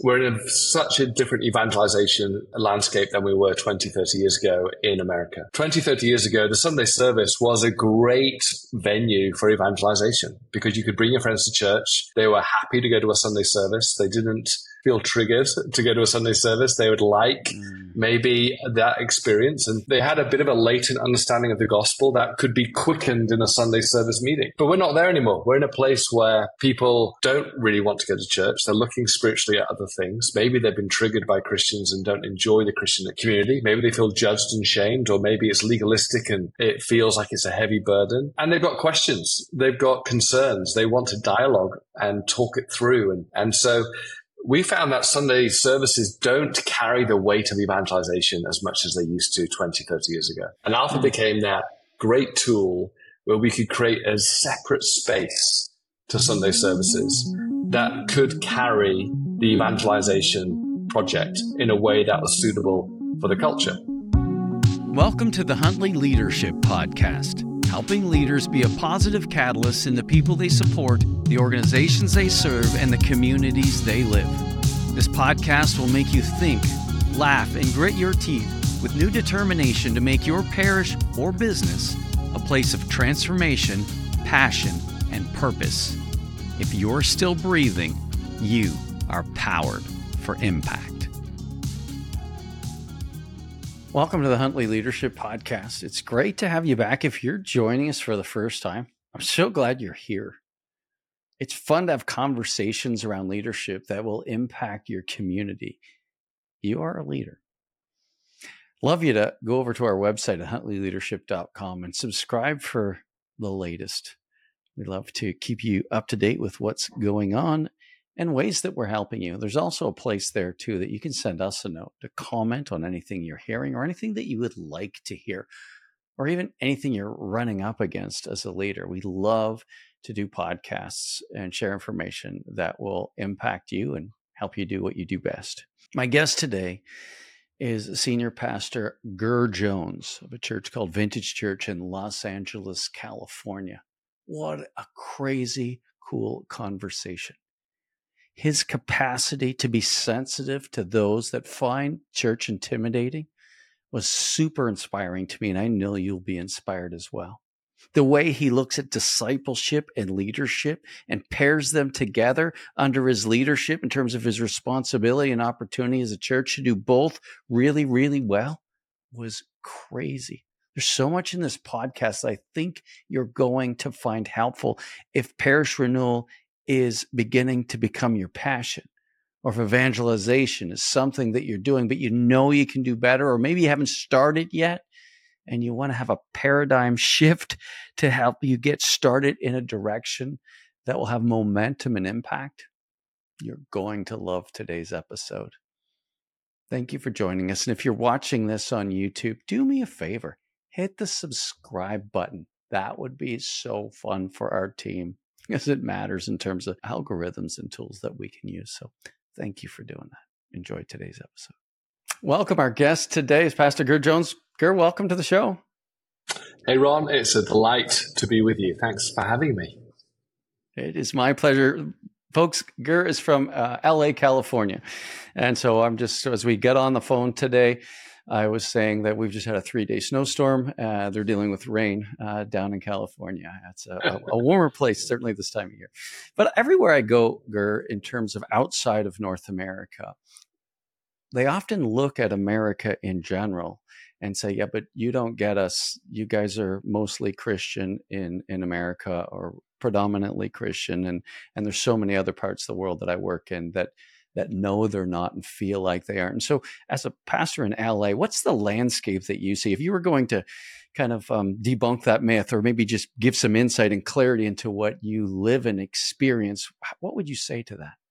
we're in such a different evangelization landscape than we were 20, 30 years ago in America. 20, 30 years ago, the Sunday service was a great venue for evangelization because you could bring your friends to church. They were happy to go to a Sunday service. They didn't feel triggered to go to a Sunday service. They would like maybe that experience. And they had a bit of a latent understanding of the gospel that could be quickened in a Sunday service meeting. But we're not there anymore. We're in a place where people don't really want to go to church. They're looking spiritually at other things. Maybe they've been triggered by Christians and don't enjoy the Christian community. Maybe they feel judged and shamed, or maybe it's legalistic and it feels like it's a heavy burden. And they've got questions. They've got concerns. They want to dialogue and talk it through. And so we found that Sunday services don't carry the weight of evangelization as much as they used to 20, 30 years ago. And Alpha became that great tool where we could create a separate space to Sunday services that could carry the evangelization project in a way that was suitable for the culture. Welcome to the Huntley Leadership Podcast, helping leaders be a positive catalyst in the people they support, the organizations they serve, and the communities they live. This podcast will make you think, laugh, and grit your teeth with new determination to make your parish or business a place of transformation, passion, and purpose. If you're still breathing, you are powered for impact. Welcome to the Huntley Leadership Podcast. It's great to have you back. If you're joining us for the first time, I'm so glad you're here. It's fun to have conversations around leadership that will impact your community. You are a leader. Love you to go over to our website at huntleyleadership.com and subscribe for the latest. We'd love to keep you up to date with what's going on and ways that we're helping you. There's also a place there too that you can send us a note to comment on anything you're hearing or anything that you would like to hear, or even anything you're running up against as a leader. We love to do podcasts and share information that will impact you and help you do what you do best. My guest today is Senior Pastor Gur Jones of a church called Vintage Church in Los Angeles, California. What a crazy cool conversation. His capacity to be sensitive to those that find church intimidating was super inspiring to me, and I know you'll be inspired as well. The way he looks at discipleship and leadership and pairs them together under his leadership in terms of his responsibility and opportunity as a church to do both really, really well was crazy. There's so much in this podcast I think you're going to find helpful if parish renewal is beginning to become your passion, or if evangelization is something that you're doing, but you know you can do better, or maybe you haven't started yet and you want to have a paradigm shift to help you get started in a direction that will have momentum and impact. You're going to love today's episode. Thank you for joining us. And if you're watching this on YouTube, do me a favor, hit the subscribe button. That would be so fun for our team, because it matters in terms of algorithms and tools that we can use. So thank you for doing that. Enjoy today's episode. Welcome. Our guest today is Pastor Gur Jones. Gur, welcome to the show. Hey, Ron, it's a delight to be with you. Thanks for having me. It is my pleasure. Folks, Gur is from LA, California. And so I'm just, as we get on the phone today, I was saying that we've just had a 3-day snowstorm. They're dealing with rain down in California. It's a warmer place, certainly this time of year. But everywhere I go, Gur, in terms of outside of North America, they often look at America in general and say, yeah, but you don't get us. You guys are mostly Christian in America, or predominantly Christian. And there's so many other parts of the world that I work in that know they're not and feel like they aren't. And so as a pastor in LA, what's the landscape that you see? If you were going to kind of debunk that myth, or maybe just give some insight and clarity into what you live and experience, what would you say to that?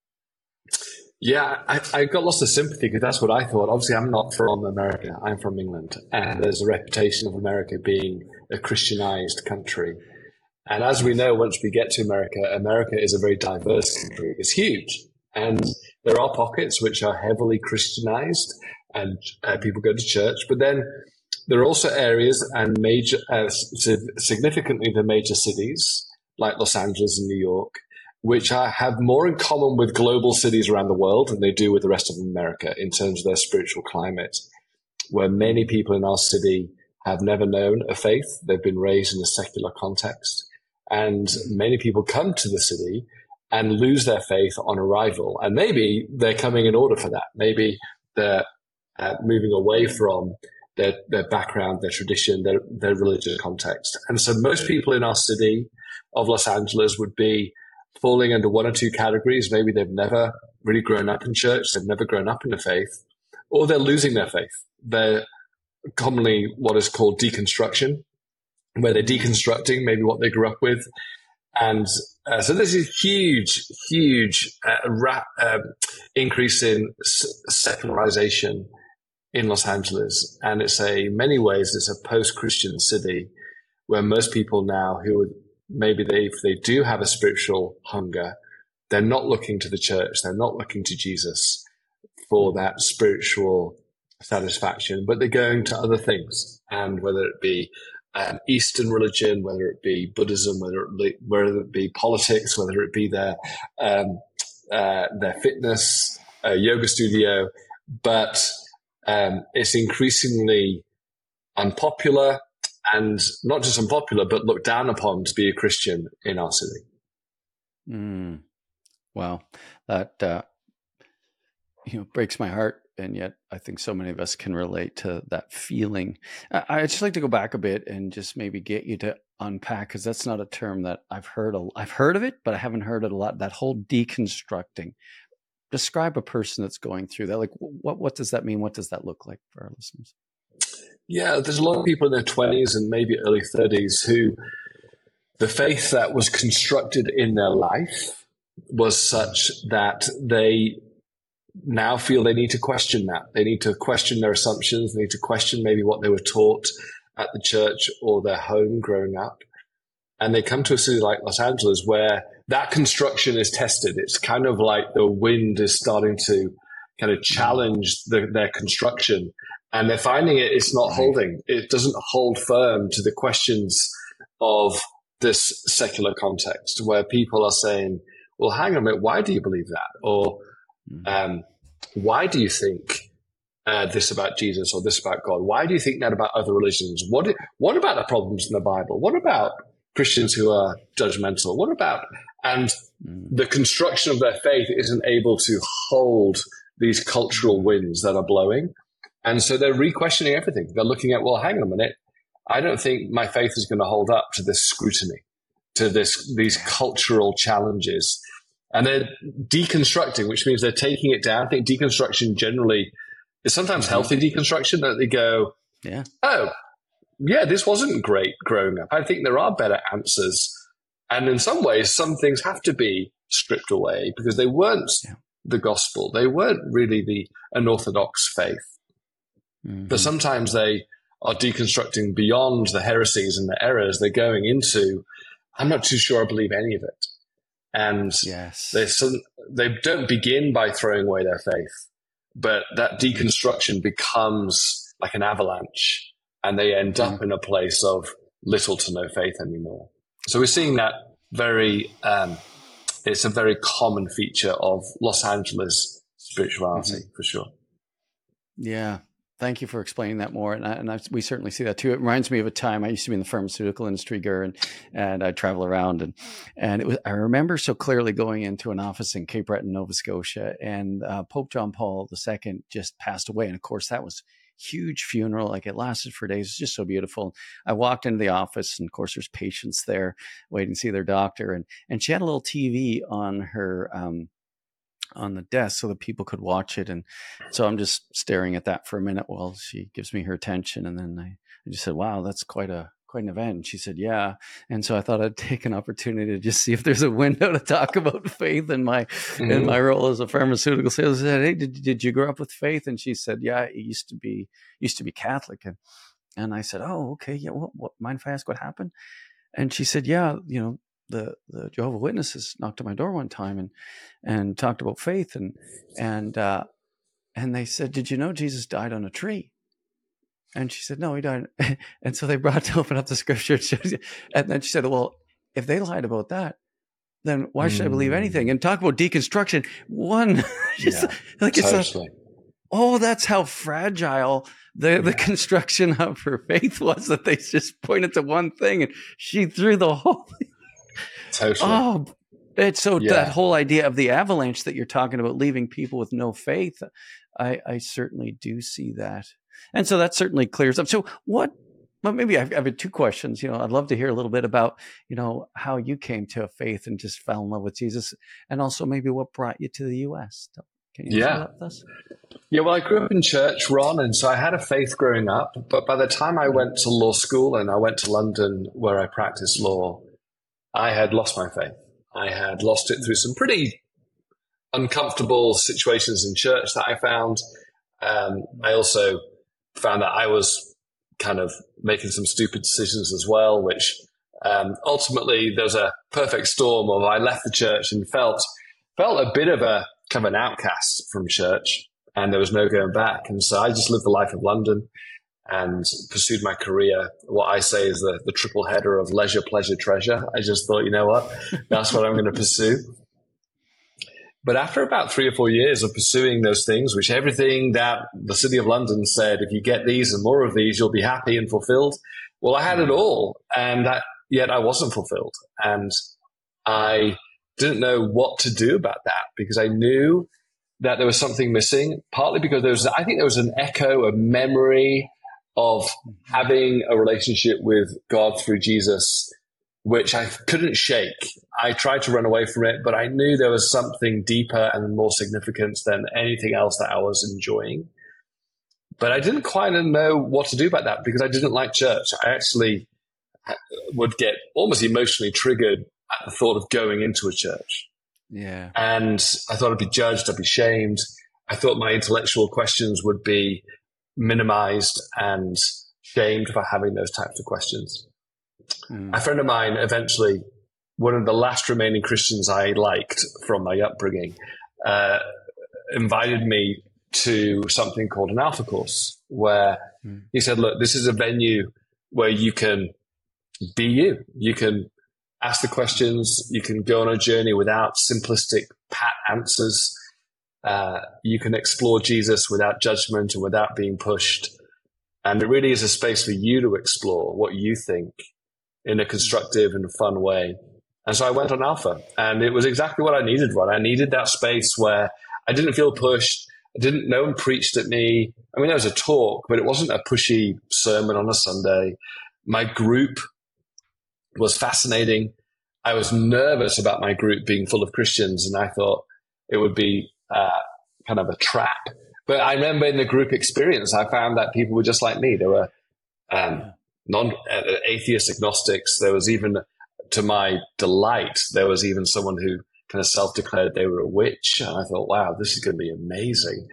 Yeah, I got lots of sympathy because that's what I thought. Obviously, I'm not from America. I'm from England. And there's a reputation of America being a Christianized country. And as we know, once we get to America, America is a very diverse country. It's huge. And there are pockets which are heavily Christianized and people go to church. But then there are also areas and significantly the major cities like Los Angeles and New York, which have more in common with global cities around the world than they do with the rest of America in terms of their spiritual climate, where many people in our city have never known a faith. They've been raised in a secular context. And many people come to the city and lose their faith on arrival. And maybe they're coming in order for that. Maybe they're moving away from their background, their tradition, their religious context. And so most people in our city of Los Angeles would be falling under one or two categories. Maybe they've never really grown up in church. They've never grown up in the faith, or they're losing their faith. They're commonly what is called deconstruction, where they're deconstructing maybe what they grew up with. And so there's a huge increase in secularization in Los Angeles. And many ways, it's a post-Christian city where most people now who maybe if they do have a spiritual hunger, they're not looking to the church. They're not looking to Jesus for that spiritual satisfaction, but they're going to other things. And whether it be Eastern religion, whether it be Buddhism, whether it be politics, whether it be their fitness, yoga studio, but it's increasingly unpopular, and not just unpopular, but looked down upon to be a Christian in our city. Wow, that breaks my heart. And yet I think so many of us can relate to that feeling. I'd just like to go back a bit and just maybe get you to unpack, because that's not a term that I've heard. I've heard of it, but I haven't heard it a lot. That whole deconstructing. Describe a person that's going through that. Like, what does that mean? What does that look like for our listeners? Yeah, there's a lot of people in their 20s and maybe early 30s who the faith that was constructed in their life was such that they now feel they need to question that. They need to question their assumptions. They need to question maybe what they were taught at the church or their home growing up. And they come to a city like Los Angeles where that construction is tested. It's kind of like the wind is starting to kind of challenge their construction. And they're finding it's not holding. It doesn't hold firm to the questions of this secular context where people are saying, well, hang on a minute, why do you believe that? Or why do you think this about Jesus or this about God? Why do you think that about other religions? What about the problems in the Bible? What about Christians who are judgmental? What about, and the construction of their faith isn't able to hold these cultural winds that are blowing. And so they're re-questioning everything. They're looking at, well, hang on a minute. I don't think my faith is going to hold up to this scrutiny, to these cultural challenges. And they're deconstructing, which means they're taking it down. I think deconstruction generally is sometimes healthy deconstruction, that they go, this wasn't great growing up. I think there are better answers. And in some ways, some things have to be stripped away because they weren't the gospel. They weren't really the unorthodox faith. But sometimes they are deconstructing beyond the heresies and the errors. They're going into, I'm not too sure I believe any of it. And they don't begin by throwing away their faith, but that deconstruction becomes like an avalanche, and they end up in a place of little to no faith anymore. So we're seeing that it's a very common feature of Los Angeles spirituality for sure. Yeah. Thank you for explaining that more. We certainly see that too. It reminds me of a time I used to be in the pharmaceutical industry, Gur, and I'd travel around. And I remember so clearly going into an office in Cape Breton, Nova Scotia, and Pope John Paul II just passed away. And of course, that was a huge funeral. Like, it lasted for days. It was just so beautiful. I walked into the office, and of course, there's patients there waiting to see their doctor. And she had a little TV on her on the desk so that people could watch it. And so I'm just staring at that for a minute while she gives me her attention. And then I just said, wow, that's quite an event. And she said, yeah. And so I thought I'd take an opportunity to just see if there's a window to talk about faith in my role as a pharmaceutical salesman. I said, hey, did you grow up with faith? And she said, yeah, it used to be Catholic. And I said, oh, okay. Yeah. What, mind if I ask what happened? And she said, yeah, the Jehovah's Witnesses knocked at my door one time and talked about faith and they said, did you know Jesus died on a tree? And she said, no, he died. And so they brought to open up the scripture. And then she said, well, if they lied about that, then why should I believe anything? And talk about deconstruction. Totally. That's how fragile the construction of her faith was, that they just pointed to one thing and she threw the whole thing. Totally. That whole idea of the avalanche that you're talking about, leaving people with no faith, I certainly do see that. And so that certainly clears up. So maybe I have two questions. I'd love to hear a little bit about, how you came to a faith and just fell in love with Jesus, and also maybe what brought you to the U.S. Can you share that with us? Yeah, well, I grew up in church, Ron, and so I had a faith growing up. But by the time I went to law school and I went to London where I practiced law, I had lost my faith. I had lost it through some pretty uncomfortable situations in church that I found. I also found that I was kind of making some stupid decisions as well, which ultimately there was a perfect storm of I left the church and felt a bit of a kind of an outcast from church, and there was no going back. And so I just lived the life of London and pursued my career. What I say is the triple header of leisure, pleasure, treasure. I just thought, you know what, that's what I'm going to pursue. But after about 3 or 4 years of pursuing those things, which everything that the City of London said, if you get these and more of these, you'll be happy and fulfilled. Well, I had it all, and yet I wasn't fulfilled. And I didn't know what to do about that, because I knew that there was something missing, partly because I think there was an echo, a memory of having a relationship with God through Jesus, which I couldn't shake. I tried to run away from it, but I knew there was something deeper and more significant than anything else that I was enjoying. But I didn't quite know what to do about that, because I didn't like church. I actually would get almost emotionally triggered at the thought of going into a church. Yeah. And I thought I'd be judged, I'd be shamed. I thought my intellectual questions would be minimized and shamed for having those types of questions. A friend of mine, eventually, one of the last remaining Christians I liked from my upbringing, invited me to something called an Alpha course, where he said, look, this is a venue where you can be you. You can ask the questions. You can go on a journey without simplistic, pat answers. You can explore Jesus without judgment and without being pushed. And it really is a space for you to explore what you think in a constructive and fun way. And so I went on Alpha, and it was exactly what I needed, Ron. I needed that space where I didn't feel pushed. No one preached at me. I mean, there was a talk, but it wasn't a pushy sermon on a Sunday. My group was fascinating. I was nervous about my group being full of Christians, and I thought it would be kind of a trap. But I remember in the group experience, I found that people were just like me. There were atheist agnostics. There was even, to my delight, there was even someone who kind of self-declared they were a witch. And I thought, wow, this is going to be amazing.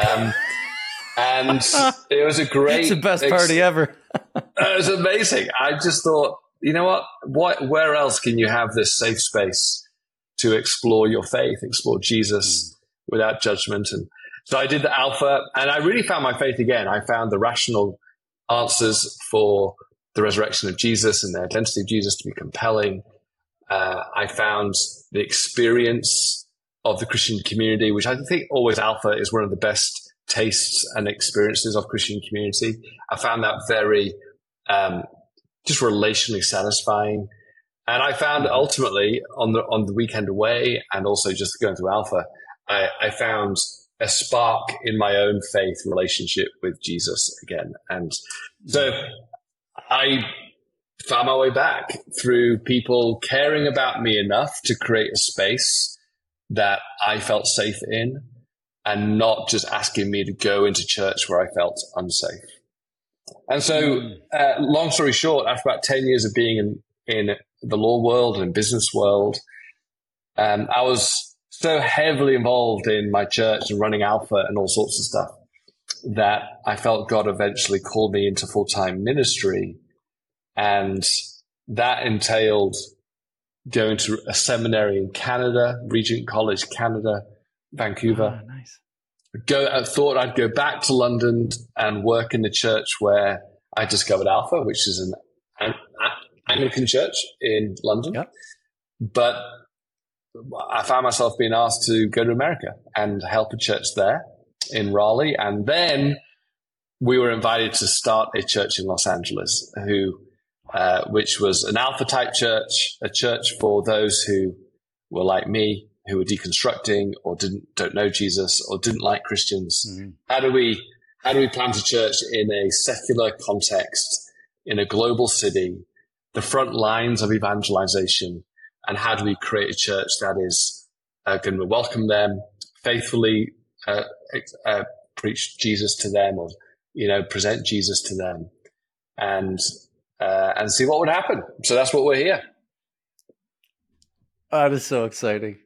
And it was a great... It's the best party ever. It was amazing. I just thought, you know what? Where else can you have this safe space to explore your faith, explore Jesus without judgment? And so I did the Alpha, and I really found my faith again. I found the rational answers for the resurrection of Jesus and the identity of Jesus to be compelling. I found the experience of the Christian community, which I think always Alpha is one of the best tastes and experiences of Christian community. I found that very just relationally satisfying. And I found ultimately on the weekend away, and also just going through Alpha, I found a spark in my own faith relationship with Jesus again. And so I found my way back through people caring about me enough to create a space that I felt safe in, and not just asking me to go into church where I felt unsafe. And so, long story short, after about 10 years of being in the law world and business world, I was so heavily involved in my church and running Alpha and all sorts of stuff that I felt God eventually called me into full-time ministry. And that entailed going to a seminary in Canada, Regent College, Canada, Vancouver. Oh, nice. I thought I'd go back to London and work in the church where I discovered Alpha, which is an Anglican church in London. Yep. But I found myself being asked to go to America and help a church there in Raleigh. And then we were invited to start a church in Los Angeles, which was an Alpha type church, a church for those who were like me, who were deconstructing or don't know Jesus or didn't like Christians. Mm-hmm. How do we plant a church in a secular context, in a global city, the front lines of evangelization? And how do we create a church that is going to welcome them, faithfully preach Jesus to them, or present Jesus to them, and see what would happen? So that's what we're here. That is so exciting.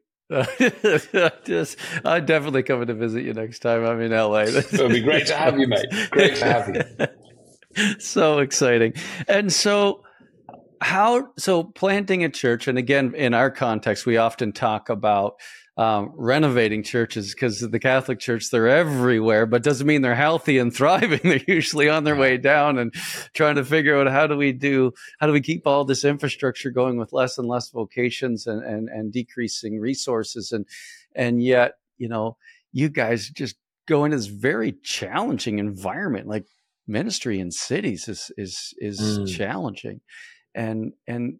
I'm definitely coming to visit you next time I'm in LA. It'll be great to have you, mate. Great to have you. So exciting. And so planting a church, and again, in our context, we often talk about renovating churches, because the Catholic Church, they're everywhere, but doesn't mean they're healthy and thriving. They're usually on their way down and trying to figure out how do we keep all this infrastructure going with less and less vocations and decreasing resources. And yet, you guys just go into this very challenging environment. Like ministry in cities is challenging. And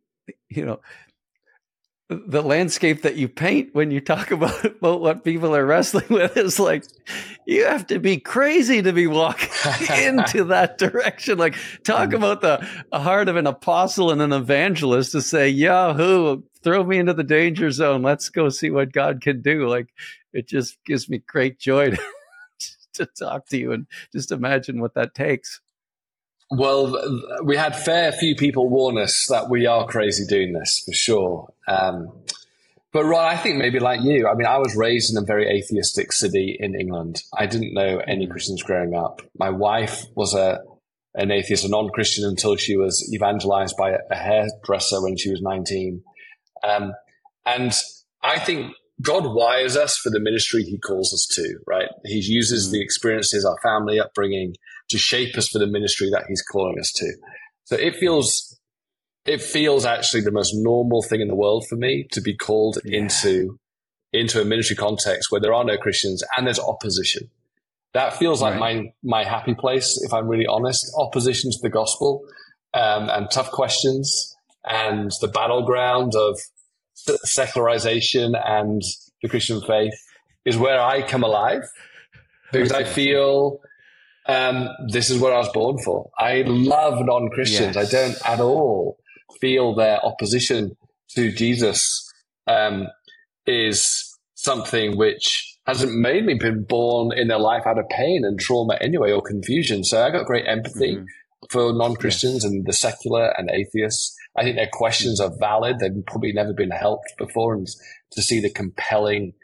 the landscape that you paint when you talk about what people are wrestling with is like, you have to be crazy to be walking into that direction. Like, talk about the heart of an apostle and an evangelist to say, Yahoo, throw me into the danger zone. Let's go see what God can do. Like, it just gives me great joy to talk to you and just imagine what that takes. Well, we had fair few people warn us that we are crazy doing this, for sure. But Ron, I think maybe like you, I mean, I was raised in a very atheistic city in England. I didn't know any Christians growing up. My wife was an atheist, a non-Christian, until she was evangelized by a hairdresser when she was 19. And I think God wires us for the ministry he calls us to, right? He uses the experiences, our family upbringing, to shape us for the ministry that he's calling us to. So it feels actually the most normal thing in the world for me to be called into a ministry context where there are no Christians and there's opposition. That feels like my happy place, if I'm really honest. Opposition to the gospel, and tough questions, and the battleground of secularization and the Christian faith is where I come alive, because I feel this is what I was born for. I love non-Christians. Yes. I don't at all feel their opposition to Jesus is something which hasn't made me been born in their life out of pain and trauma anyway, or confusion. So I got great empathy for non-Christians and the secular and atheists. I think their questions are valid. They've probably never been helped before, and to see the compelling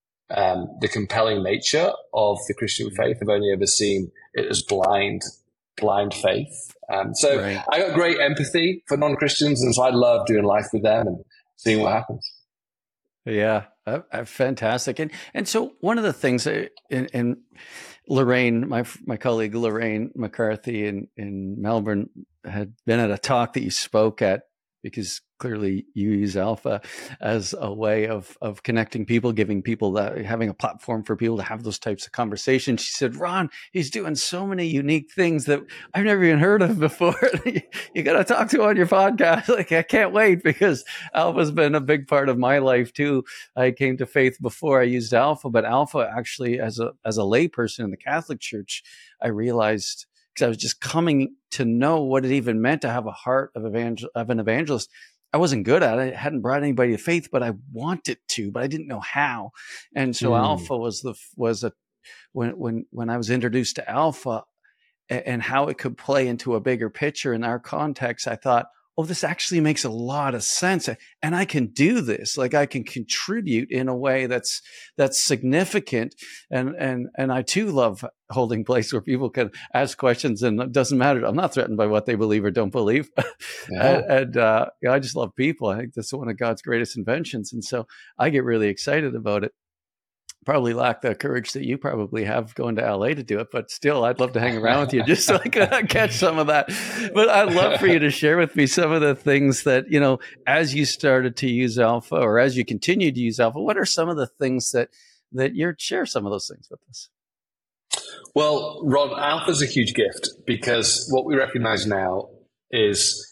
nature of the Christian faith, I've only ever seen it as blind faith. I got great empathy for non-Christians, and so I love doing life with them and seeing what happens. Yeah, fantastic. And so one of the things, and Lorraine, my colleague Lorraine McCarthy in Melbourne, had been at a talk that you spoke at, because clearly you use Alpha as a way of connecting people, giving people having a platform for people to have those types of conversations. She said, Ron, he's doing so many unique things that I've never even heard of before. You got to talk to him on your podcast. Like, I can't wait, because Alpha's been a big part of my life too. I came to faith before I used Alpha, but Alpha actually, as a layperson in the Catholic Church, I realized, because I was just coming to know what it even meant to have a heart of an evangelist. I wasn't good at it. I hadn't brought anybody to faith, but I wanted to, but I didn't know how. And so Alpha was when I was introduced to Alpha and how it could play into a bigger picture in our context, I thought, oh, this actually makes a lot of sense. And I can do this. Like, I can contribute in a way that's significant. And I too love holding place where people can ask questions, and it doesn't matter. I'm not threatened by what they believe or don't believe. I just love people. I think that's one of God's greatest inventions. And so I get really excited about it. probably lack the courage that you probably have going to LA to do it, but still, I'd love to hang around with you just so I could catch some of that. But I'd love for you to share with me some of the things that, as you started to use Alpha or as you continue to use Alpha, what are some of the things that you're share some of those things with us? Well, Ron, Alpha is a huge gift because what we recognize now is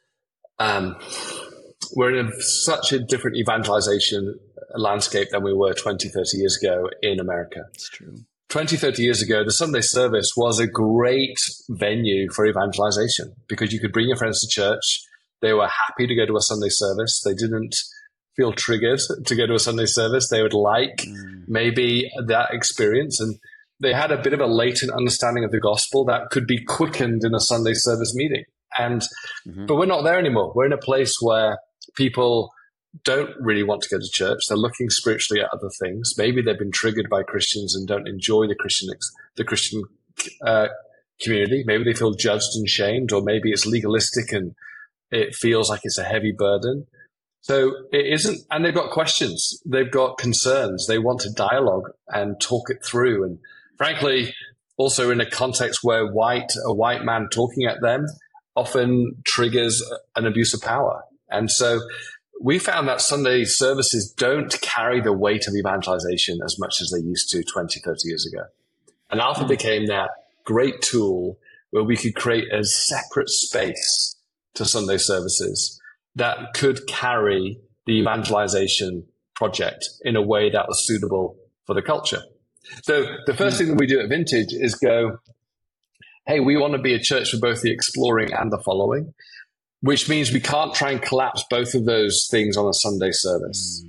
we're in such a different evangelization landscape than we were 20, 30 years ago in America. It's true. 20, 30 years ago, the Sunday service was a great venue for evangelization because you could bring your friends to church. They were happy to go to a Sunday service. They didn't feel triggered to go to a Sunday service. They would like maybe that experience. And they had a bit of a latent understanding of the gospel that could be quickened in a Sunday service meeting. But we're not there anymore. We're in a place where people don't really want to go to church. They're looking spiritually at other things. Maybe they've been triggered by Christians and don't enjoy the Christian community. Maybe they feel judged and shamed, or maybe it's legalistic and it feels like it's a heavy burden. So it isn't, and they've got questions. They've got concerns. They want to dialogue and talk it through. And frankly, also in a context where a white man talking at them often triggers an abuse of power. And so we found that Sunday services don't carry the weight of evangelization as much as they used to 20, 30 years ago. And Alpha became that great tool where we could create a separate space to Sunday services that could carry the evangelization project in a way that was suitable for the culture. So the first thing that we do at Vintage is go, hey, we want to be a church for both the exploring and the following, which means we can't try and collapse both of those things on a Sunday service.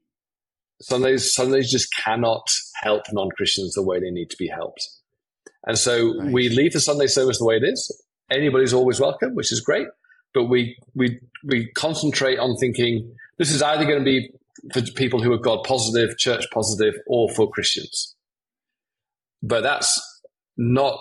Sundays just cannot help non-Christians the way they need to be helped. And so we leave the Sunday service the way it is. Anybody's always welcome, which is great. But we concentrate on thinking this is either going to be for people who are God positive, church positive, or for Christians. But that's not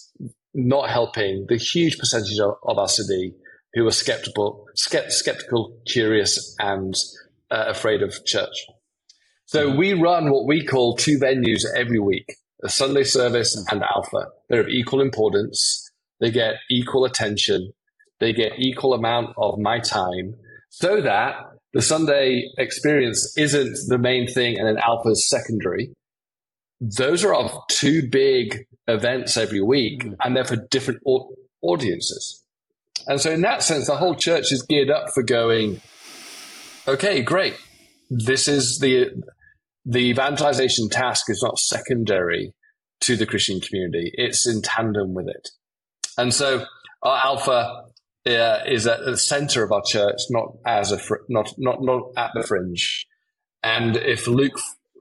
helping the huge percentage of our city who are skeptical, curious, and afraid of church. So we run what we call two venues every week, a Sunday service and Alpha. They're of equal importance. They get equal attention. They get equal amount of my time so that the Sunday experience isn't the main thing and then Alpha is secondary. Those are our two big events every week, and they're for different audiences. And so in that sense, the whole church is geared up for going, okay, great. This is the evangelization task is not secondary to the Christian community. It's in tandem with it. And so our Alpha is at the center of our church, not as not at the fringe. And if Luke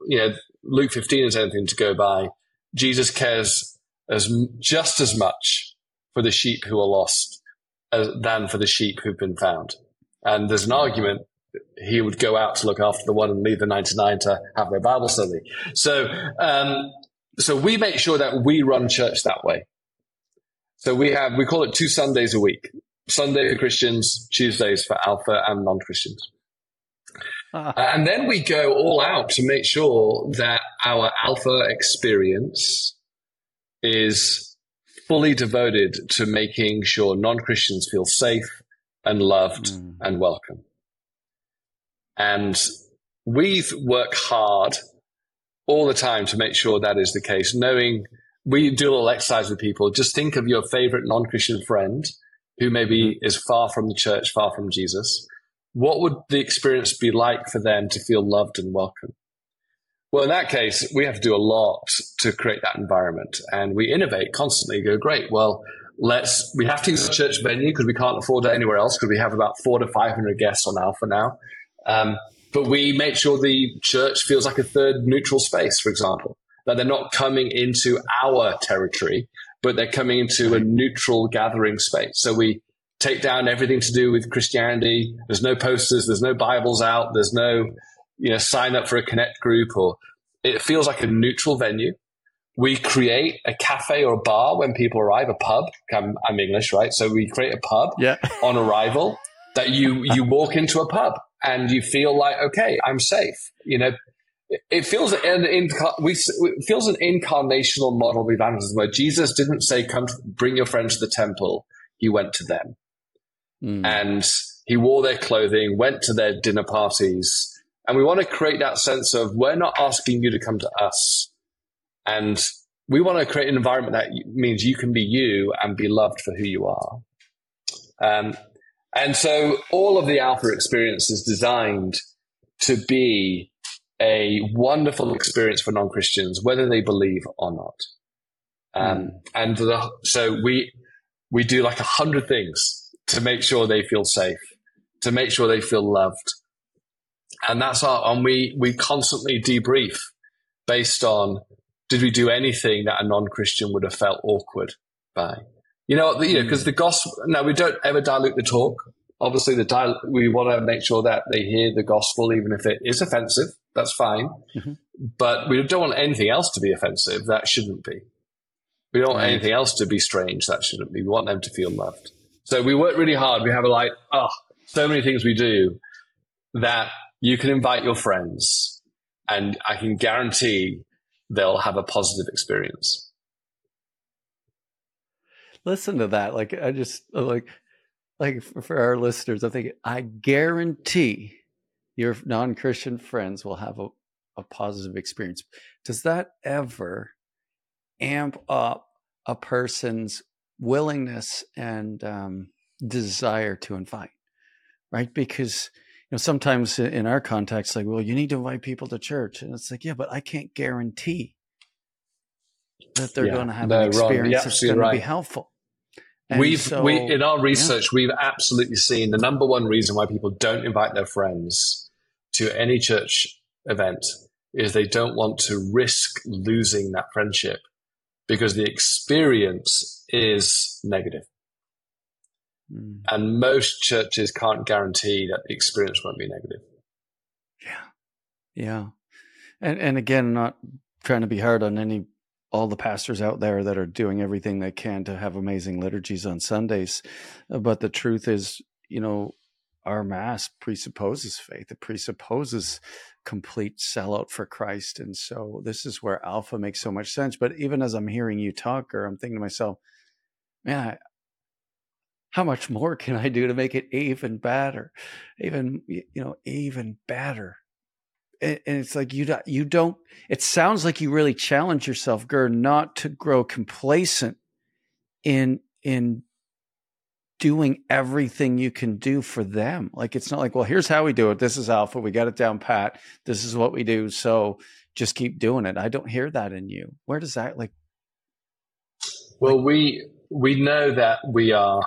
15 is anything to go by, Jesus cares just as much for the sheep who are lost than for the sheep who've been found. And there's an argument he would go out to look after the one and leave the 99 to have their Bible study. So we make sure that we run church that way. So we call it 2 Sundays a week. Sunday for Christians, Tuesdays for Alpha and non-Christians. And then we go all out to make sure that our Alpha experience is fully devoted to making sure non-Christians feel safe and loved and welcome. And we work hard all the time to make sure that is the case, knowing we do a little exercise with people. Just think of your favorite non-Christian friend who maybe is far from the church, far from Jesus. What would the experience be like for them to feel loved and welcome? Well, in that case, we have to do a lot to create that environment. And we innovate constantly, go, great, well, we have to use a church venue because we can't afford it anywhere else because we have about 400 to 500 guests on Alpha now. But we make sure the church feels like a third neutral space, for example, that they're not coming into our territory, but they're coming into a neutral gathering space. So we take down everything to do with Christianity. There's no posters. There's no Bibles out. There's no, sign up for a Connect group, or it feels like a neutral venue. We create a cafe or a bar when people arrive, a pub. I'm English, right? So we create a pub on arrival that you walk into a pub and you feel like, okay, I'm safe. it feels it feels an incarnational model of evangelism where Jesus didn't say, "Come, bring your friends to the temple." He went to them, and he wore their clothing, went to their dinner parties, and we want to create that sense of we're not asking you to come to us, and we want to create an environment that means you can be you and be loved for who you are. And so all of the Alpha experience is designed to be a wonderful experience for non-Christians, whether they believe or not. So we do like 100 things to make sure they feel safe, to make sure they feel loved. And we constantly debrief based on, did we do anything that a non-Christian would have felt awkward by? Because the gospel, no, we don't ever dilute the talk. Obviously, we want to make sure that they hear the gospel, even if it is offensive. That's fine. Mm-hmm. But we don't want anything else to be offensive. That shouldn't be. We don't want anything else to be strange. That shouldn't be. We want them to feel loved. So we work really hard. We have so many things we do that you can invite your friends, and I can guarantee they'll have a positive experience. Listen to that. Like, I just like for our listeners, I'm thinking, I guarantee your non-Christian friends will have a positive experience. Does that ever amp up a person's willingness and desire to invite? Right? Because sometimes in our context, like, well, you need to invite people to church, and it's like, yeah, but I can't guarantee that they're going to have an experience that's going to be helpful. And in our research, we've absolutely seen the number one reason why people don't invite their friends to any church event is they don't want to risk losing that friendship because the experience is negative. And most churches can't guarantee that the experience won't be negative. Yeah. And again, not trying to be hard on all the pastors out there that are doing everything they can to have amazing liturgies on Sundays. But the truth is, our Mass presupposes faith. It presupposes complete sellout for Christ. And so this is where Alpha makes so much sense. But even as I'm hearing you talk, or I'm thinking to myself, man, how much more can I do to make it even better? Even better. And it's like you don't. It sounds like you really challenge yourself, Ger, not to grow complacent in doing everything you can do for them. Like, it's not like, well, here's how we do it. This is Alpha. We got it down pat. This is what we do. So just keep doing it. I don't hear that in you. Where does that like? Well, we know that we are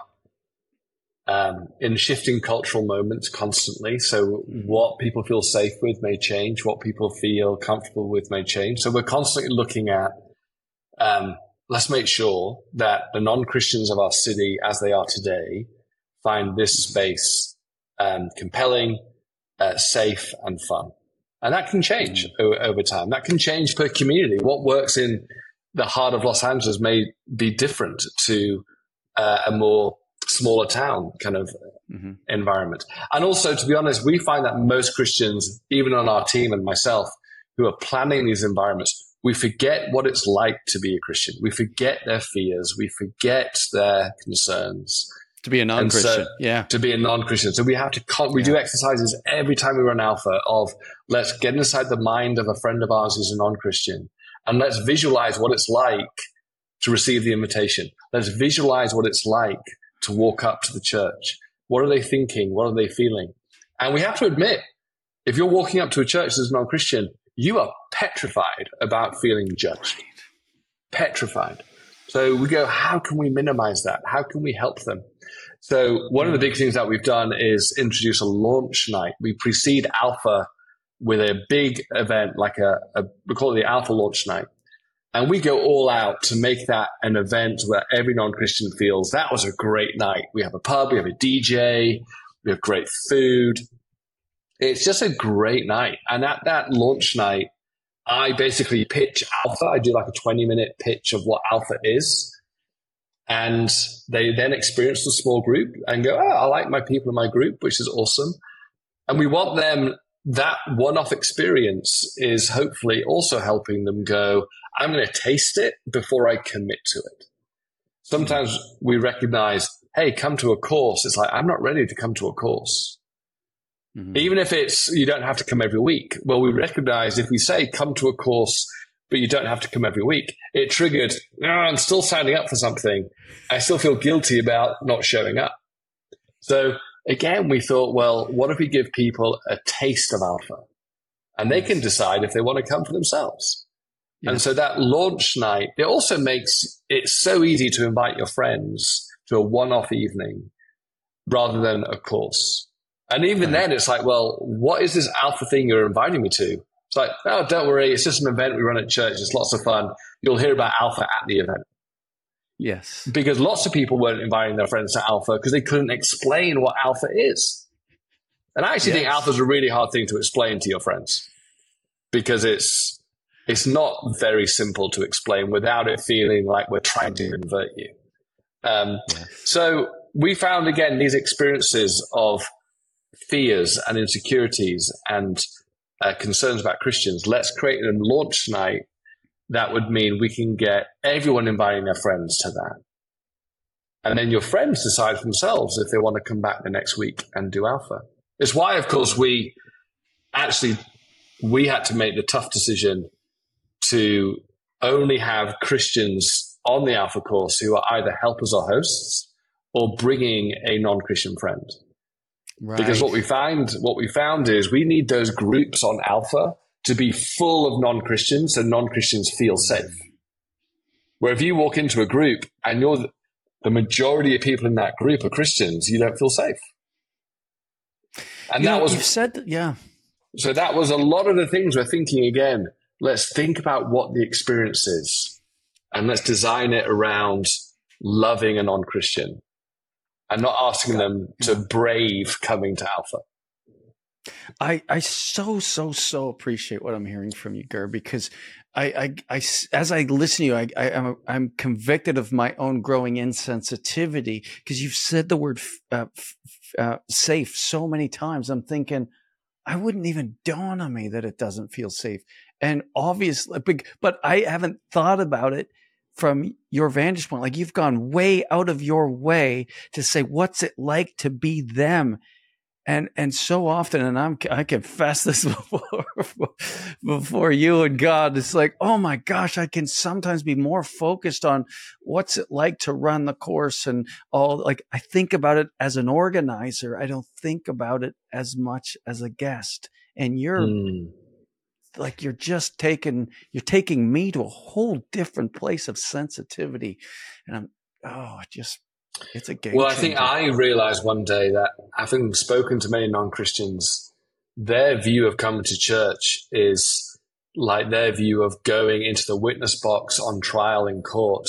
in shifting cultural moments constantly. So what people feel safe with may change. What people feel comfortable with may change. So we're constantly looking at, let's make sure that the non-Christians of our city, as they are today, find this space compelling, safe, and fun. And that can change over time. That can change per community. What works in the heart of Los Angeles may be different to a more smaller town kind of environment. And also, to be honest, we find that most Christians, even on our team and myself, who are planning these environments, we forget what it's like to be a Christian. We forget their fears. We forget their concerns. To be a non-Christian, To be a non-Christian. So we have to, we do exercises every time we run Alpha of, let's get inside the mind of a friend of ours who's a non-Christian, and let's visualize what it's like to receive the invitation. Let's visualize what it's like to walk up to the church. What are they thinking? What are they feeling? And we have to admit, if you're walking up to a church that's non-Christian, you are petrified about feeling judged. Petrified. So we go, how can we minimize that? How can we help them? So one of the big things that we've done is introduce a launch night. We precede Alpha with a big event, like we call it the Alpha launch night. And we go all out to make that an event where every non-Christian feels that was a great night. We have a pub, we have a DJ, we have great food. It's just a great night. And at that launch night, I basically pitch Alpha. I do like a 20-minute pitch of what Alpha is. And they then experience the small group and go, oh, I like my people in my group, which is awesome. And we want them that one-off experience is hopefully also helping them go, I'm going to taste it before I commit to it. Sometimes we recognize, hey, come to a course. It's like, I'm not ready to come to a course. Mm-hmm. Even if it's, you don't have to come every week. Well, we recognize if we say come to a course, but you don't have to come every week, it triggered, no, I'm still signing up for something. I still feel guilty about not showing up. So again, we thought, well, what if we give people a taste of Alpha? And they can decide if they want to come for themselves. Yeah. And so that launch night, it also makes it so easy to invite your friends to a one-off evening rather than a course. And even then, it's like, well, what is this Alpha thing you're inviting me to? It's like, oh, don't worry. It's just an event we run at church. It's lots of fun. You'll hear about Alpha at the event. Yes. Because lots of people weren't inviting their friends to Alpha because they couldn't explain what Alpha is. And I actually think Alpha is a really hard thing to explain to your friends because it's not very simple to explain without it feeling like we're trying to invert you. So we found, again, these experiences of fears and insecurities and concerns about Christians. Let's create a launch night that would mean we can get everyone inviting their friends to that. And then your friends decide for themselves if they want to come back the next week and do Alpha. It's why, of course, we had to make the tough decision to only have Christians on the Alpha course who are either helpers or hosts or bringing a non-Christian friend. Right. Because what we found is we need those groups on Alpha to be full of non-Christians, so non-Christians feel safe. Where if you walk into a group and the majority of people in that group are Christians, you don't feel safe. And you've said that, yeah. So that was a lot of the things we're thinking again. Let's think about what the experience is and let's design it around loving a non-Christian and not asking them to brave coming to Alpha. I so appreciate what I'm hearing from you, Ger, because I as I listen to you, I'm convicted of my own growing insensitivity because you've said the word safe so many times. I'm thinking I wouldn't even dawn on me that it doesn't feel safe, and obviously, but I haven't thought about it from your vantage point. Like you've gone way out of your way to say what's it like to be them. And so often, and I confess this before you and God, it's like, oh my gosh, I can sometimes be more focused on what's it like to run the course and all. Like I think about it as an organizer. I don't think about it as much as a guest. And you're like, you're taking me to a whole different place of sensitivity. And it's a game changer. I think I realized one day that having spoken to many non-Christians, their view of coming to church is like their view of going into the witness box on trial in court.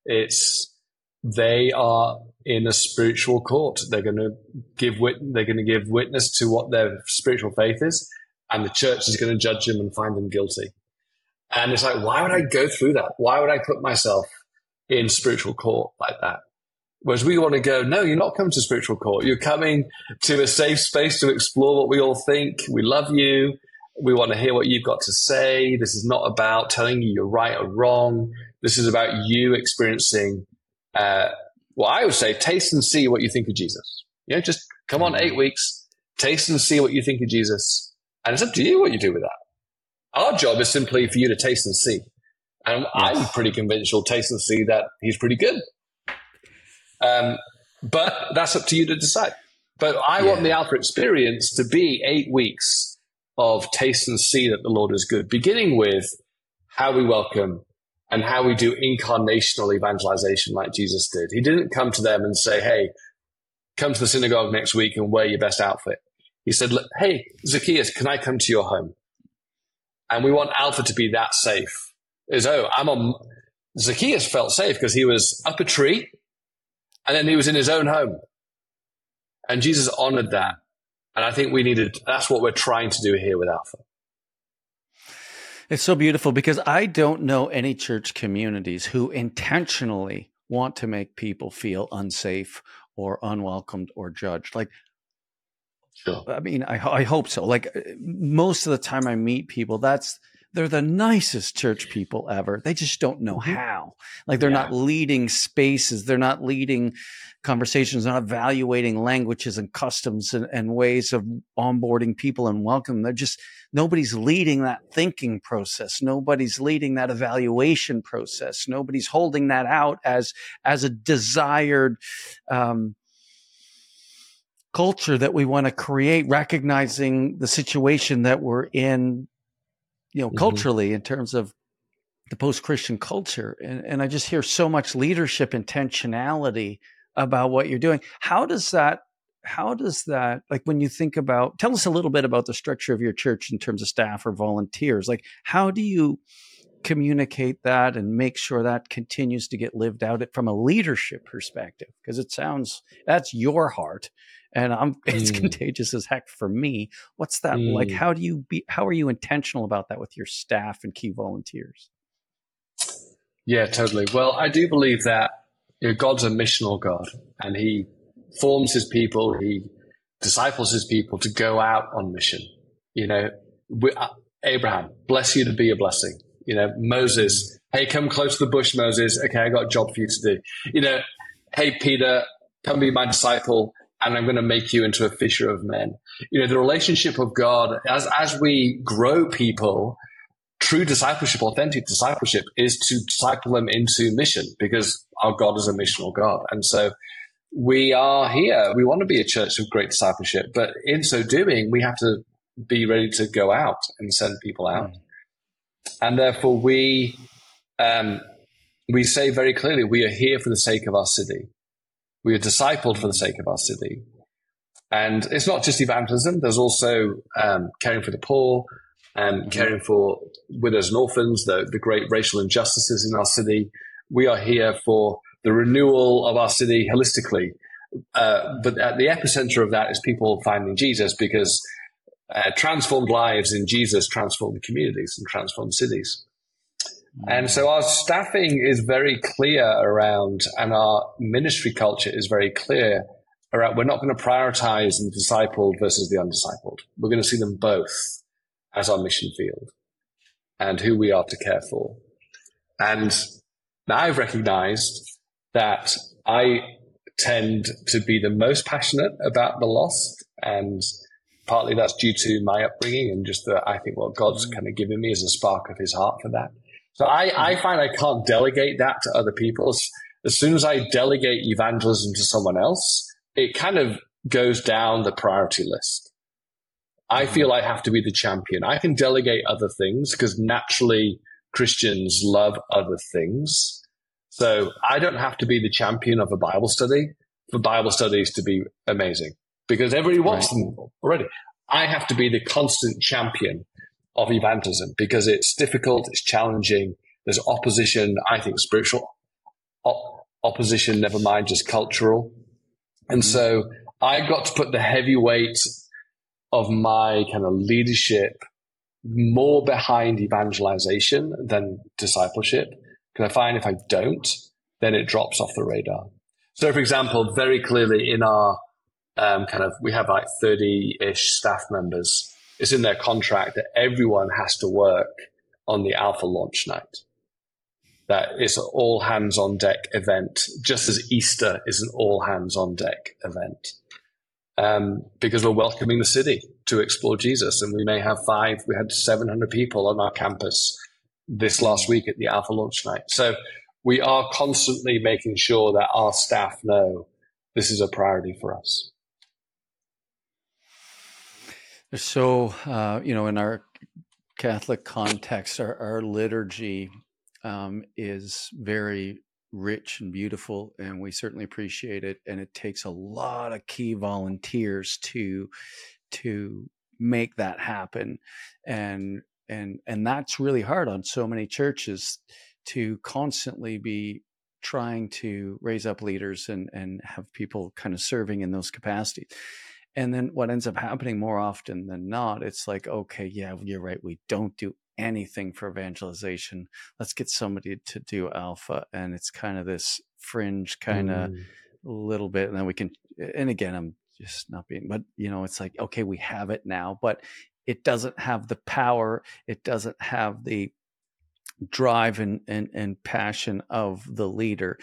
They are in a spiritual court. They're going to give witness to what their spiritual faith is, and the church is going to judge them and find them guilty. And it's like, why would I go through that? Why would I put myself in spiritual court like that? Whereas we want to go, no, you're not coming to spiritual court. You're coming to a safe space to explore what we all think. We love you. We want to hear what you've got to say. This is not about telling you you're right or wrong. This is about you experiencing, I would say, taste and see what you think of Jesus. Just come on 8 weeks, taste and see what you think of Jesus. And it's up to you what you do with that. Our job is simply for you to taste and see. And I'm pretty convinced you'll taste and see that he's pretty good. But that's up to you to decide. But I want the Alpha experience to be 8 weeks of taste and see that the Lord is good, beginning with how we welcome and how we do incarnational evangelization like Jesus did. He didn't come to them and say, hey, come to the synagogue next week and wear your best outfit. He said, hey, Zacchaeus, can I come to your home? And we want Alpha to be that safe. Zacchaeus felt safe because he was up a tree and then he was in his own home. And Jesus honored that. And I think that's what we're trying to do here with Alpha. It's so beautiful because I don't know any church communities who intentionally want to make people feel unsafe or unwelcomed or judged. Like Sure. I mean, I hope so. Like most of the time I meet people, they're the nicest church people ever. They just don't know how. Like they're not leading spaces. They're not leading conversations, not evaluating languages and customs and ways of onboarding people and welcome. Nobody's leading that thinking process. Nobody's leading that evaluation process. Nobody's holding that out as a desired, culture that we want to create, recognizing the situation that we're in, culturally in terms of the post-Christian culture. And I just hear so much leadership intentionality about what you're doing. How does that, like when you think about, tell us a little bit about the structure of your church in terms of staff or volunteers. Like how do you communicate that and make sure that continues to get lived out from a leadership perspective? Because it sounds, that's your heart. And it's contagious as heck for me. What's that like? How are you intentional about that with your staff and key volunteers? Yeah, totally. Well, I do believe that God's a missional God, and he forms his people, he disciples his people to go out on mission. Abraham, bless you to be a blessing. Moses, hey, come close to the bush, Moses. Okay, I got a job for you to do. Hey, Peter, come be my disciple, and I'm going to make you into a fisher of men. The relationship of God, as we grow people, true discipleship, authentic discipleship, is to disciple them into mission, because our God is a missional God. And so we are here. We want to be a church of great discipleship, but in so doing, we have to be ready to go out and send people out. And therefore, we say very clearly, we are here for the sake of our city. We are discipled for the sake of our city. And it's not just evangelism. There's also caring for the poor, caring for widows and orphans, the great racial injustices in our city. We are here for the renewal of our city holistically. But at the epicenter of that is people finding Jesus, because transformed lives in Jesus transform communities and transform cities. And so our staffing is very clear around, and our ministry culture is very clear around, we're not going to prioritize the discipled versus the undiscipled. We're going to see them both as our mission field and who we are to care for. And now I've recognized that I tend to be the most passionate about the lost, and partly that's due to my upbringing and just I think what God's kind of given me is a spark of his heart for that. So I find I can't delegate that to other people. As soon as I delegate evangelism to someone else, it kind of goes down the priority list. I feel I have to be the champion. I can delegate other things because naturally Christians love other things. So I don't have to be the champion of a Bible study for Bible studies to be amazing, because everybody wants them already. I have to be the constant champion of evangelism because it's difficult, it's challenging, there's opposition, I think spiritual opposition, never mind just cultural. And so I got to put the heavy weight of my kind of leadership more behind evangelization than discipleship, because I find if I don't, then it drops off the radar. So for example, very clearly in our we have like 30-ish staff members. It's in their contract that everyone has to work on the Alpha launch night. That it's an all hands on deck event, just as Easter is an all hands on deck event. Because we're welcoming the city to explore Jesus. And we may have we had 700 people on our campus this last week at the Alpha launch night. So we are constantly making sure that our staff know this is a priority for us. So, in our Catholic context, our liturgy is very rich and beautiful, and we certainly appreciate it. And it takes a lot of key volunteers to make that happen, and that's really hard on so many churches to constantly be trying to raise up leaders and have people kind of serving in those capacities. And then what ends up happening more often than not, it's like, okay, yeah, you're right. We don't do anything for evangelization. Let's get somebody to do Alpha. And it's kind of this fringe kind of little bit. And then we can, and again, I'm just not being, but it's like, okay, we have it now, but it doesn't have the power. It doesn't have the drive and passion of the leader.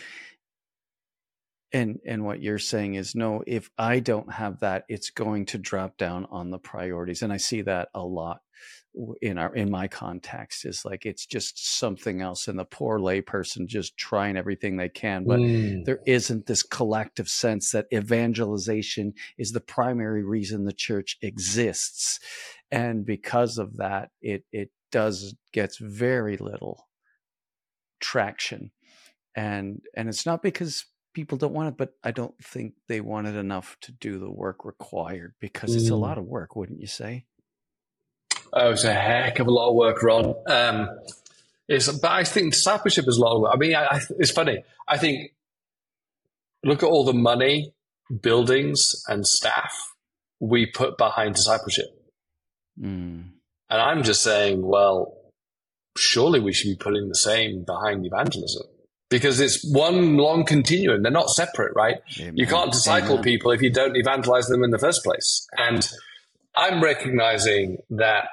And what you're saying is, no, if I don't have that, it's going to drop down on the priorities. And I see that a lot in my context, is like, it's just something else. And the poor layperson just trying everything they can, but there isn't this collective sense that evangelization is the primary reason the church exists. And because of that, it gets very little traction. And it's not because people don't want it, but I don't think they want it enough to do the work required, because it's a lot of work, wouldn't you say? Oh, it's a heck of a lot of work, Ron. But I think discipleship is a lot of work. I mean, it's funny. I think, look at all the money, buildings, and staff we put behind discipleship. And I'm just saying, well, surely we should be putting the same behind evangelism, because it's one long continuum. They're not separate, right? Amen. You can't disciple people if you don't evangelize them in the first place. And I'm recognizing that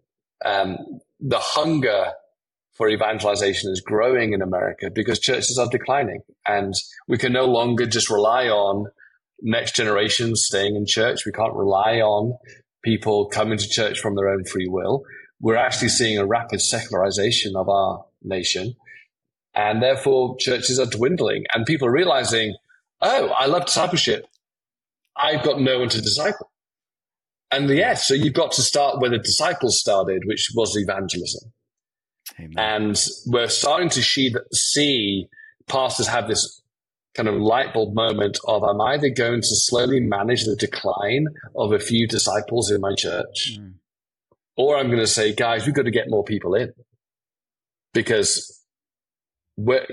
the hunger for evangelization is growing in America because churches are declining, and we can no longer just rely on next generation staying in church. We can't rely on people coming to church from their own free will. We're actually seeing a rapid secularization of our nation, and therefore churches are dwindling, and people are realizing, oh, I love discipleship. I've got no one to disciple. And yes, so you've got to start where the disciples started, which was evangelism. Amen. And we're starting to see pastors have this kind of light bulb moment of, I'm either going to slowly manage the decline of a few disciples in my church, or I'm going to say, guys, we've got to get more people in, because we're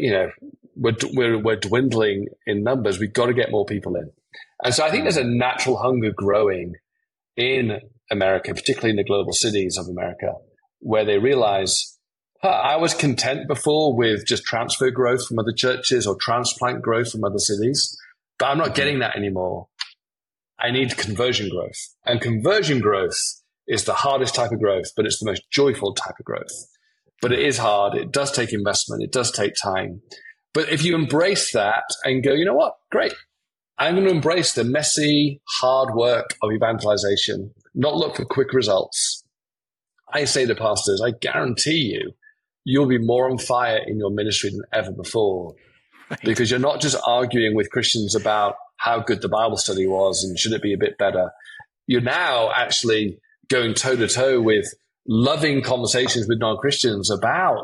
dwindling in numbers. We've got to get more people in. And so I think there's a natural hunger growing in America, particularly in the global cities of America, where they realize, I was content before with just transfer growth from other churches or transplant growth from other cities, but I'm not getting that anymore. I need conversion growth. And conversion growth is the hardest type of growth, but it's the most joyful type of growth. But it is hard. It does take investment. It does take time. But if you embrace that and go, you know what? Great. I'm going to embrace the messy, hard work of evangelization, not look for quick results. I say to pastors, I guarantee you'll be more on fire in your ministry than ever before, because you're not just arguing with Christians about how good the Bible study was and should it be a bit better. You're now actually going toe-to-toe with loving conversations with non-Christians about,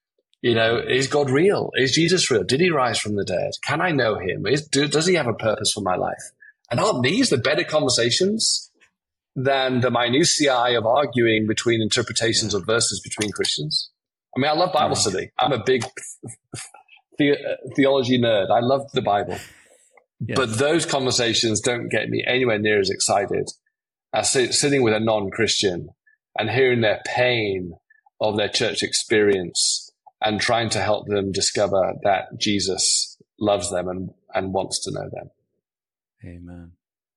is God real? Is Jesus real? Did he rise from the dead? Can I know him? Does he have a purpose for my life? And aren't these the better conversations than the minutiae of arguing between interpretations of verses between Christians? I mean, I love Bible study. I'm a big theology nerd. I love the Bible. Yes. But those conversations don't get me anywhere near as excited as sitting with a non-Christian and hearing their pain of their church experience and trying to help them discover that Jesus loves them and wants to know them. Amen.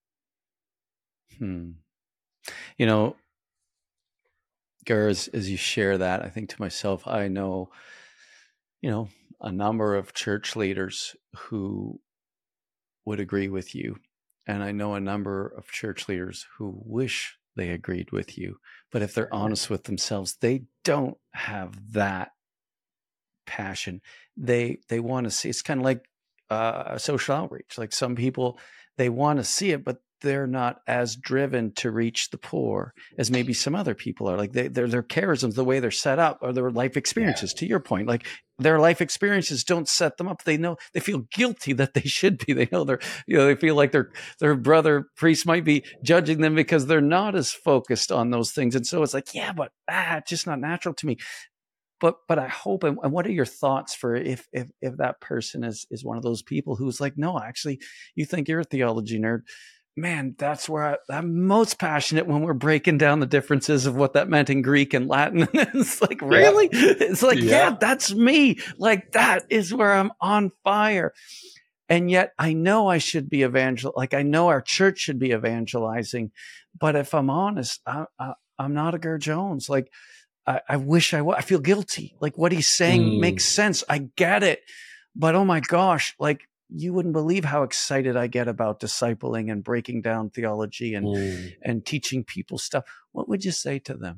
Gur, as you share that, I think to myself, I know, a number of church leaders who would agree with you. And I know a number of church leaders who wish they agreed with you. But if they're honest with themselves, they don't have that passion. They want to see, it's kind of like social outreach. Like some people, they want to see it, but they're not as driven to reach the poor as maybe some other people are. Like their charisms, the way they're set up, or their life experiences, to your point, like their life experiences don't set them up. They know, they feel guilty that they should be. They know they feel like their brother priest might be judging them because they're not as focused on those things. And so it's like, but it's just not natural to me. But I hope, and what are your thoughts for if that person is one of those people who's like, no, actually, you think you're a theology nerd. Man, that's where I'm most passionate when we're breaking down the differences of what that meant in Greek and Latin. It's like, really? It's like, that's me. Like, that is where I'm on fire. And yet I know I should be I know our church should be evangelizing. But if I'm honest, I'm not a Ger Jones. Like, I wish I was. I feel guilty. Like, what he's saying makes sense. I get it. But oh my gosh, like, you wouldn't believe how excited I get about discipling and breaking down theology and teaching people stuff. What would you say to them?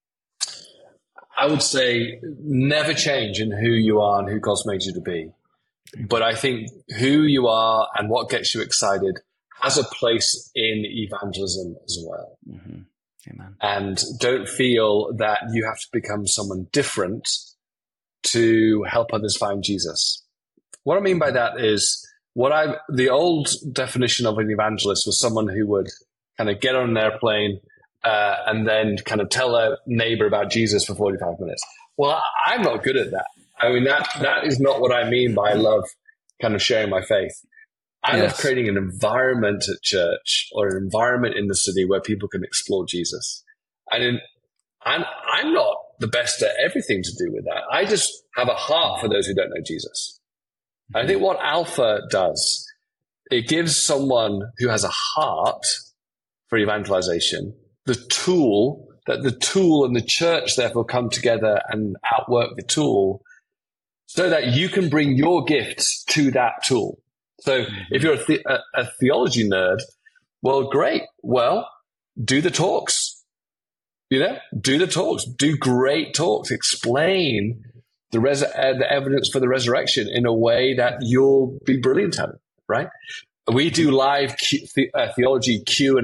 I would say never change in who you are and who God's made you to be. But I think who you are and what gets you excited has a place in evangelism as well. Mm-hmm. Amen. And don't feel that you have to become someone different to help others find Jesus. What I mean by that is the old definition of an evangelist was someone who would kind of get on an airplane and then kind of tell a neighbor about Jesus for 45 minutes. Well, I'm not good at that. I mean, that is not what I mean by I love kind of sharing my faith. I love creating an environment at church or an environment in the city where people can explore Jesus. And I'm not the best at everything to do with that. I just have a heart for those who don't know Jesus. I think what Alpha does, it gives someone who has a heart for evangelization the tool and the church therefore come together and outwork the tool so that you can bring your gifts to that tool. So if you're a theology nerd, well, great. Well, do the talks. Do the talks. Do great talks. Explain the evidence for the resurrection in a way that you'll be brilliant at it, right? We do live theology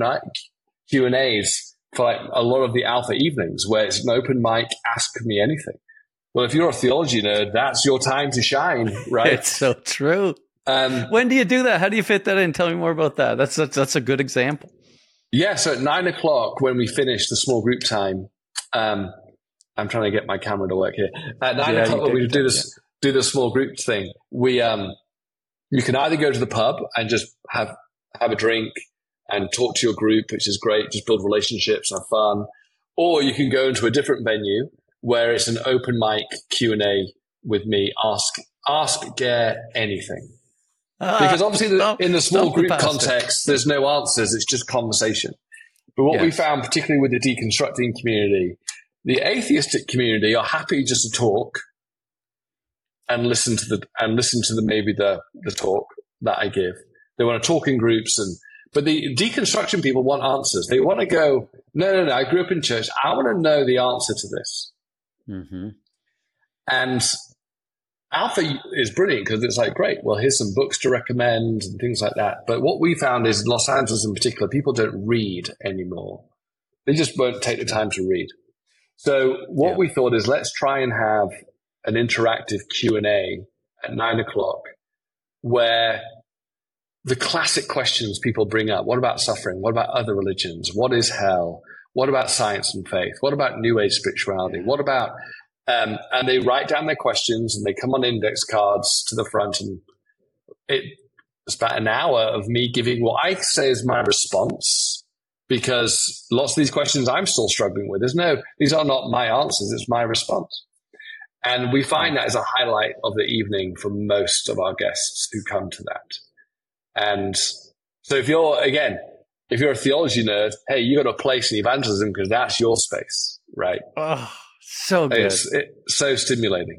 Q&As for like a lot of the Alpha evenings where it's an open mic, ask me anything. Well, if you're a theology nerd, that's your time to shine, right? It's so true. When do you do that? How do you fit that in? Tell me more about that. That's a good example. Yeah, so at 9:00 when we finish the small group time, I'm trying to get my camera to work here. At 9:00 when we do the small group thing, you can either go to the pub and just have a drink and talk to your group, which is great, just build relationships, have fun, or you can go into a different venue where it's an open mic Q&A with me. Ask Ger anything. Because obviously in the small group context, there's no answers. It's just conversation. But what we found, particularly with the deconstructing community, the atheistic community are happy just to talk and listen to the talk that I give. They want to talk in groups, but the deconstruction people want answers. They want to go, no, I grew up in church. I want to know the answer to this. Mm-hmm. And Alpha is brilliant because it's like, great, well, here's some books to recommend and things like that. But what we found is in Los Angeles in particular, people don't read anymore. They just won't take the time to read. So what we thought is let's try and have an interactive Q&A at 9:00 where the classic questions people bring up, what about suffering? What about other religions? What is hell? What about science and faith? What about New Age spirituality? What about... and they write down their questions and they come on index cards to the front, and it's about an hour of me giving what I say is my response, because lots of these questions I'm still struggling with. These are not my answers, it's my response. And we find that as a highlight of the evening for most of our guests who come to that. And so if you're a theology nerd, hey, you got a place in evangelism because that's your space, right? Oh. So good. It's so stimulating.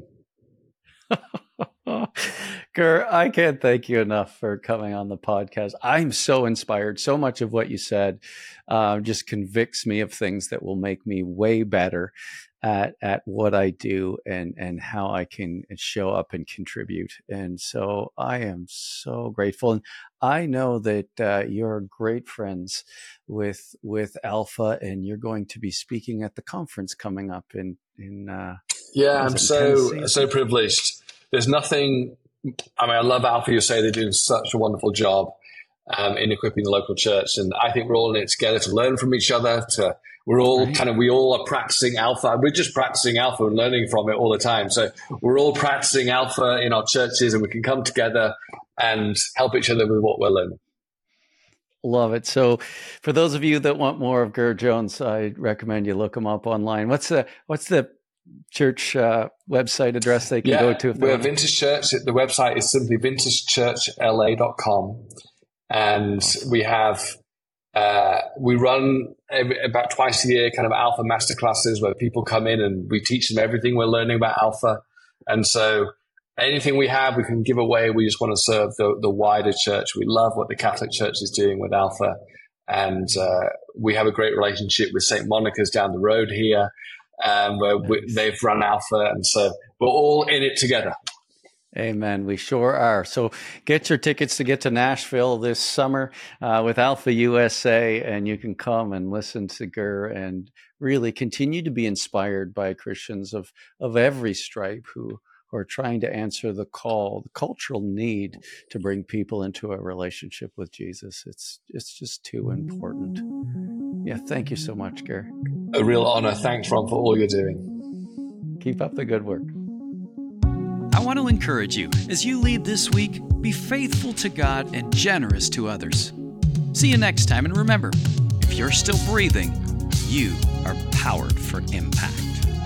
Ger, I can't thank you enough for coming on the podcast. I'm so inspired. So much of what you said just convicts me of things that will make me way better at what I do and how I can show up and contribute. And so I am so grateful. And I know that you're great friends with Alpha, and you're going to be speaking at the conference coming up in I'm so privileged. There's nothing. I mean, I love Alpha USA. They're doing such a wonderful job in equipping the local church, and I think we're all in it together to learn from each other. We all are practicing Alpha. We're just practicing Alpha and learning from it all the time. So we're all practicing Alpha in our churches, and we can come together and help each other with what we're learning. Love it. So for those of you that want more of Ger Jones, I recommend you look him up online. What's the church website address they can go to? We're Vintage Church. The website is simply vintagechurchla.com. And we have, we run about twice a year kind of Alpha masterclasses where people come in and we teach them everything we're learning about Alpha. And so anything we have, we can give away. We just want to serve the wider church. We love what the Catholic Church is doing with Alpha. And we have a great relationship with St. Monica's down the road here, where they've run Alpha. And so we're all in it together. Amen. We sure are. So get your tickets to get to Nashville this summer with Alpha USA, and you can come and listen to Ger and really continue to be inspired by Christians of every stripe who are trying to answer the call, the cultural need to bring people into a relationship with Jesus. It's just too important. Yeah, thank you so much, Ger. A real honor. Thanks, Ron, for all you're doing. Keep up the good work. I want to encourage you, as you lead this week, be faithful to God and generous to others. See you next time, and remember, if you're still breathing, you are powered for impact.